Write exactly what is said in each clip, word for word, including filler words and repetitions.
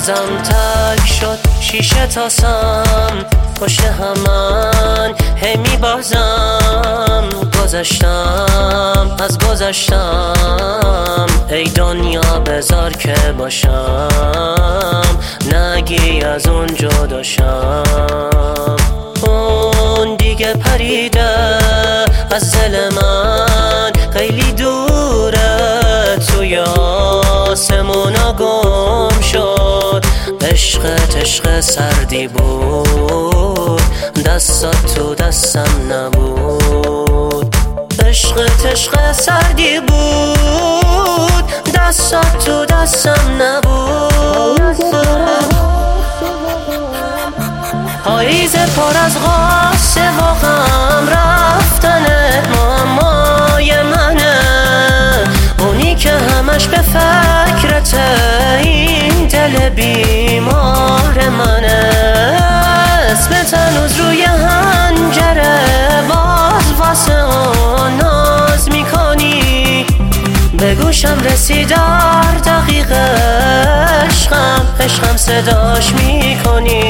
مغزم تلک شد شیشه تاسم پشت همان هی میبازم گذشتم از گذشتم ای دنیا بذار که باشم نگی از اون جداشم اون دیگه پریده از دل من خیلی دوره توی آسمونا گم شد عشقت عشق سردی بود دستات تو دستم نبود عشقت عشق سردی بود دستات تو دستم نبود پاییز پر از غصه و غم رفتنت معمای منه اونی که همش به فکرته این دل بیمار منه اسمت هنوز روی حنجره باز واسه اون ناز میکنی به گوشم رسیدار دقیق عشقم عشقم صداش میکنی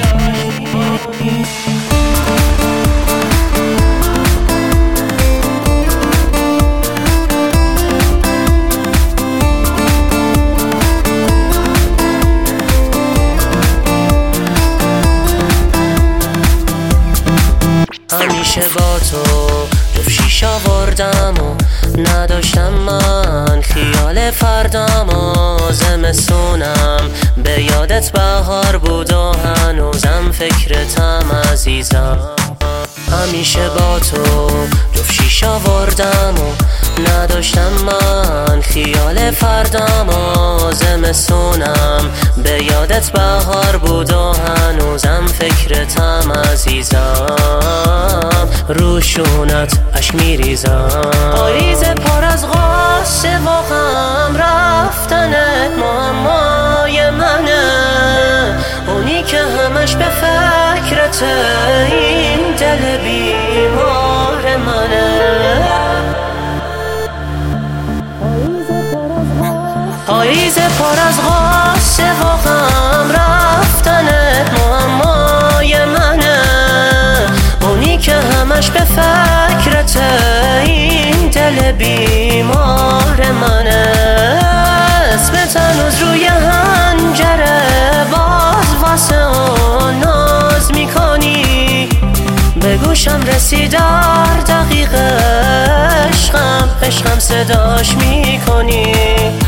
همیشه با تو جفت شیش آوردم و نداشتم من خیال فردم و زمستونم به یادت بهار بود و هنوزم فکرتم عزیزم همیشه با تو جفت شیش آوردم و نداشتم من خیال فردم و زمستونم به یادت بهار بود و هنوزم فکرتم عزیزم روشونت اشک میریزم پاییز پر از غصه و غم رفتنت معمای منه اونی که همش به فکرته این دل بیمار منه پاییز پر از غصه و غم رفتنت معمای منه اونی که همش به فکرته این دل بیمار منه اسمت هنوز روی حنجره باز واسه اون ناز میکنی به گوشم رسیدار دقیق عشقم عشقم صداش میکنی